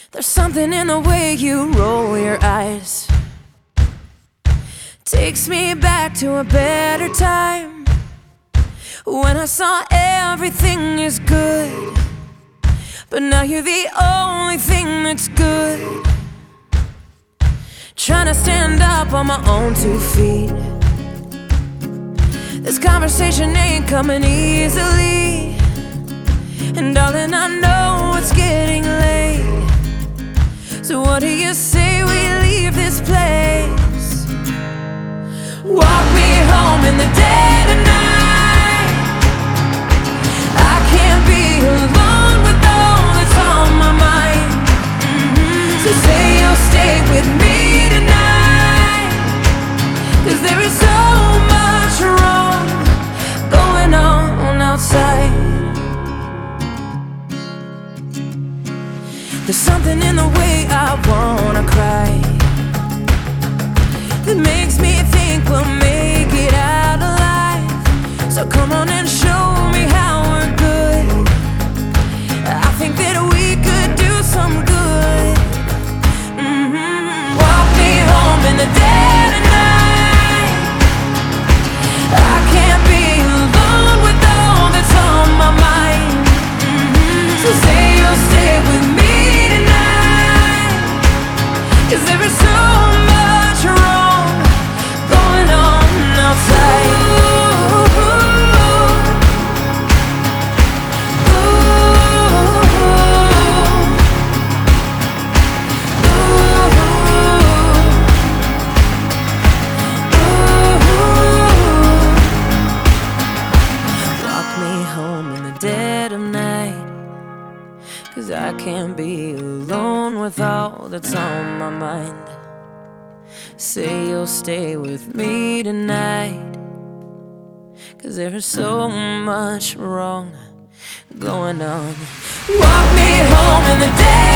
There's something in the way you roll your eyes, takes me back to a better time, when I saw everything is good, but now you're the only thing that's good. Trying to stand up on my own 2 feet. This conversation ain't coming easily, and darling, I know it's getting late. So what do you say we leave this place? Walk me home in the dead of night. I can't be alone with all that's on my mind. So say you'll stay with me tonight, 'cause there is so much wrong going on outside. There's something in the way I wanna cry, that makes me think we'll make it out alive. So come on and show me how we're good. I think that we could do some good. Walk me home in the dead of night. I can't be alone with all that's on my mind. So say you'll stay with me tonight, 'cause there is so much wrong going on outside. Walk me home in the dead of night, 'cause I can't be alone with all that's on my mind. Say you'll stay with me tonight, 'cause there is so much wrong going on. Walk me home in the day.